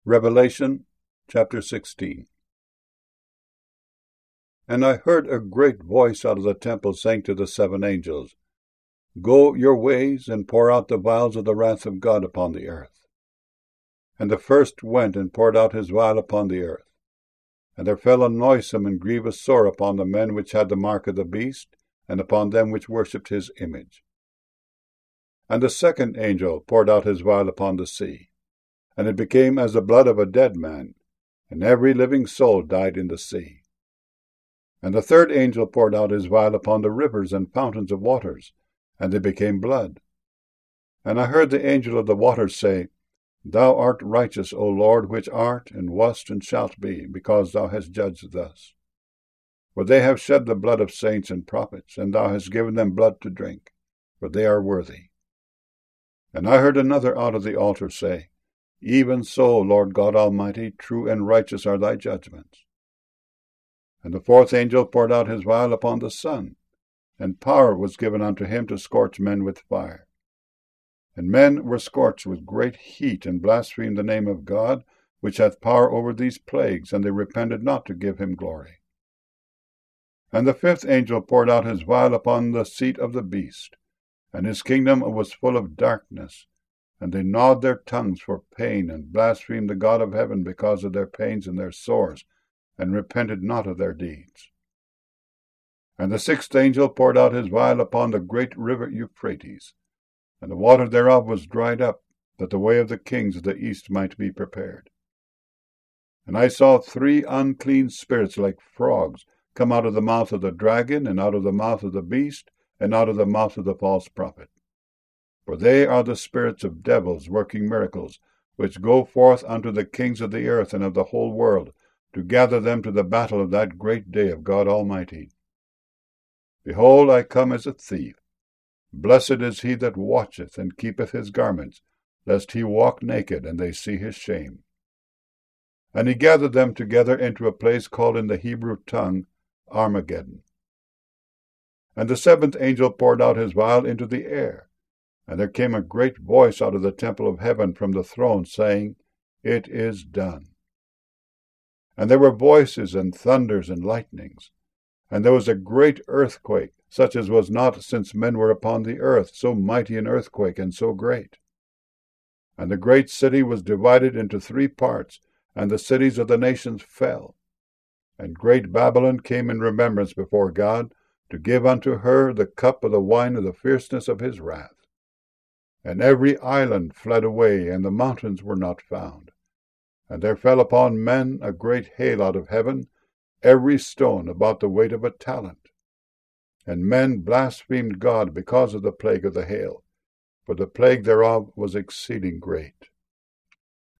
Revelation chapter 16. And I heard a great voice out of the temple saying to the seven angels, Go your ways, and pour out the vials of the wrath of God upon the earth. And the first went and poured out his vial upon the earth. And there fell a noisome and grievous sore upon the men which had the mark of the beast, and upon them which worshipped his image. And the second angel poured out his vial upon the sea, and it became as the blood of a dead man, and every living soul died in the sea. And the third angel poured out his vial upon the rivers and fountains of waters, and they became blood. And I heard the angel of the waters say, Thou art righteous, O Lord, which art, and wast, and shalt be, because thou hast judged thus. For they have shed the blood of saints and prophets, and thou hast given them blood to drink, for they are worthy. And I heard another out of the altar say, Even so, Lord God Almighty, true and righteous are thy judgments. And the fourth angel poured out his vial upon the sun, and power was given unto him to scorch men with fire. And men were scorched with great heat, and blasphemed the name of God, which hath power over these plagues, and they repented not to give him glory. And the fifth angel poured out his vial upon the seat of the beast, and his kingdom was full of darkness, and they gnawed their tongues for pain, and blasphemed the God of heaven because of their pains and their sores, and repented not of their deeds. And the sixth angel poured out his vial upon the great river Euphrates, and the water thereof was dried up, that the way of the kings of the east might be prepared. And I saw three unclean spirits like frogs come out of the mouth of the dragon, and out of the mouth of the beast, and out of the mouth of the false prophet. For they are the spirits of devils working miracles, which go forth unto the kings of the earth and of the whole world, to gather them to the battle of that great day of God Almighty. Behold, I come as a thief. Blessed is he that watcheth and keepeth his garments, lest he walk naked, and they see his shame. And he gathered them together into a place called in the Hebrew tongue Armageddon. And the seventh angel poured out his vial into the air, and there came a great voice out of the temple of heaven from the throne, saying, It is done. And there were voices and thunders and lightnings, and there was a great earthquake, such as was not since men were upon the earth, so mighty an earthquake and so great. And the great city was divided into three parts, and the cities of the nations fell. And great Babylon came in remembrance before God, to give unto her the cup of the wine of the fierceness of his wrath. And every island fled away, and the mountains were not found. And there fell upon men a great hail out of heaven, every stone about the weight of a talent. And men blasphemed God because of the plague of the hail, for the plague thereof was exceeding great.